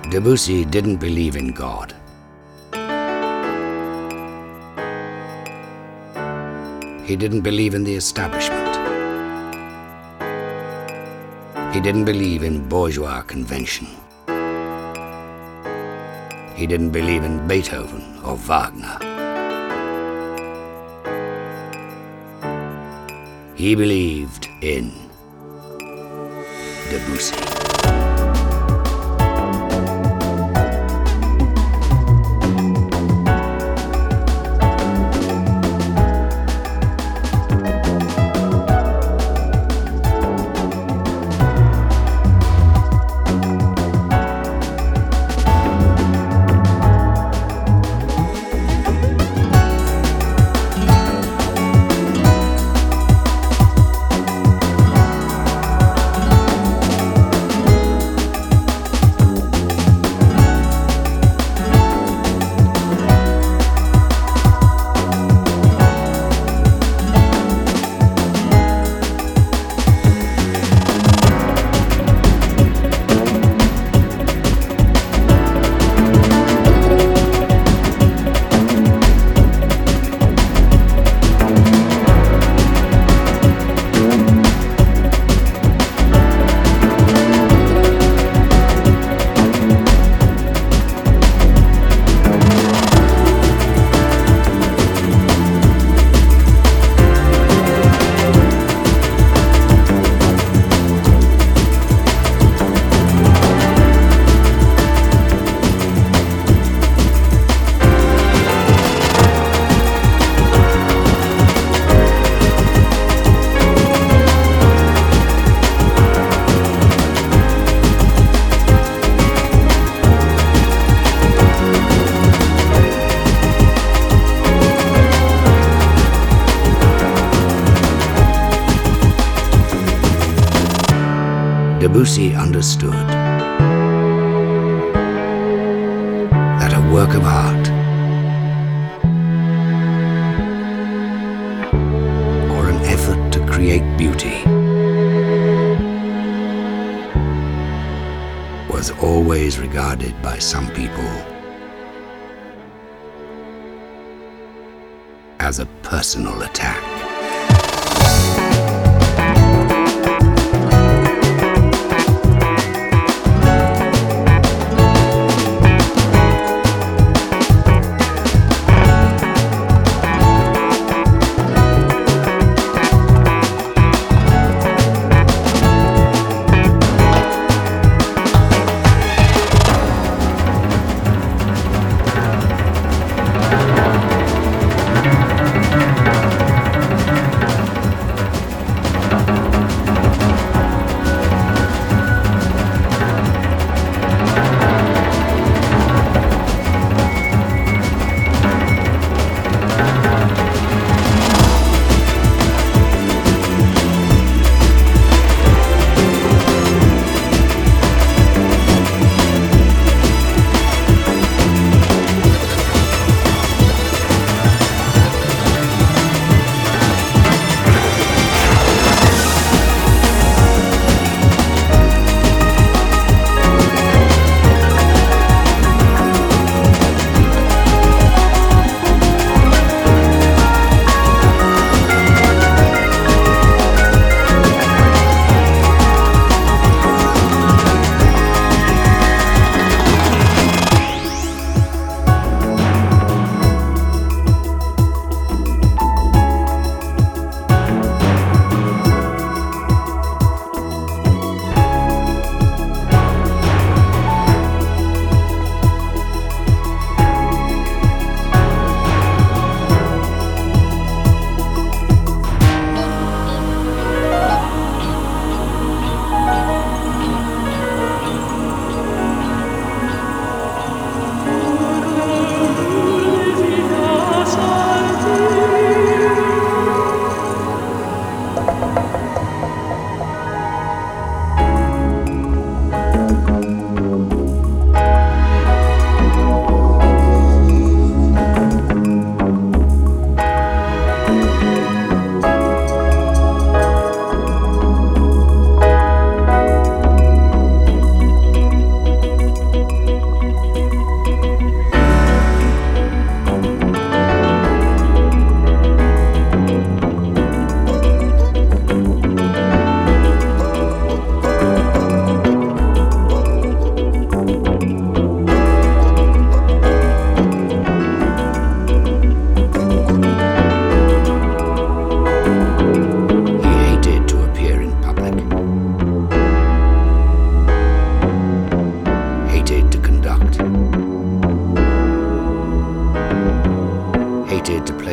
Debussy didn't believe in God. He didn't believe in the establishment. He didn't believe in bourgeois convention. He didn't believe in Beethoven or Wagner. He believed in Debussy. Debussy understood that a work of art or an effort to create beauty was always regarded by some people as a personal attack.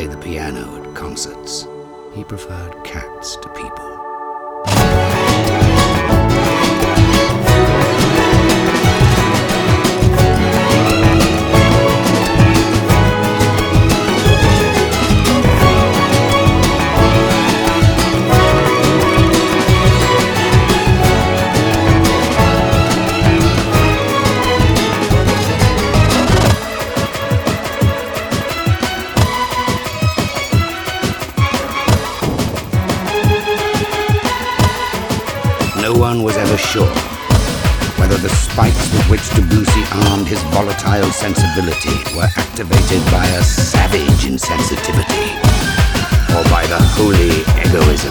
play the piano at concerts. He preferred cats to people. No one was ever sure whether the spikes with which Debussy armed his volatile sensibility were activated by a savage insensitivity or by the holy egoism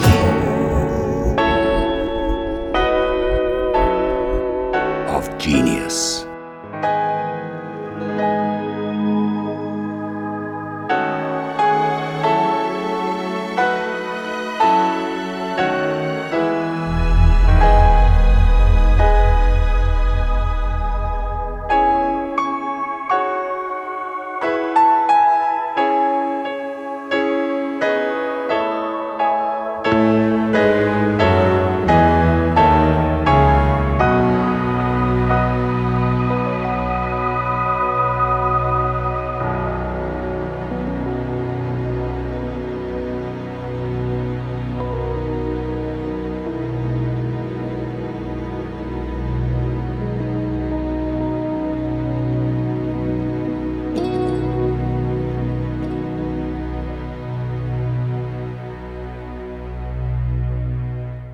of genius.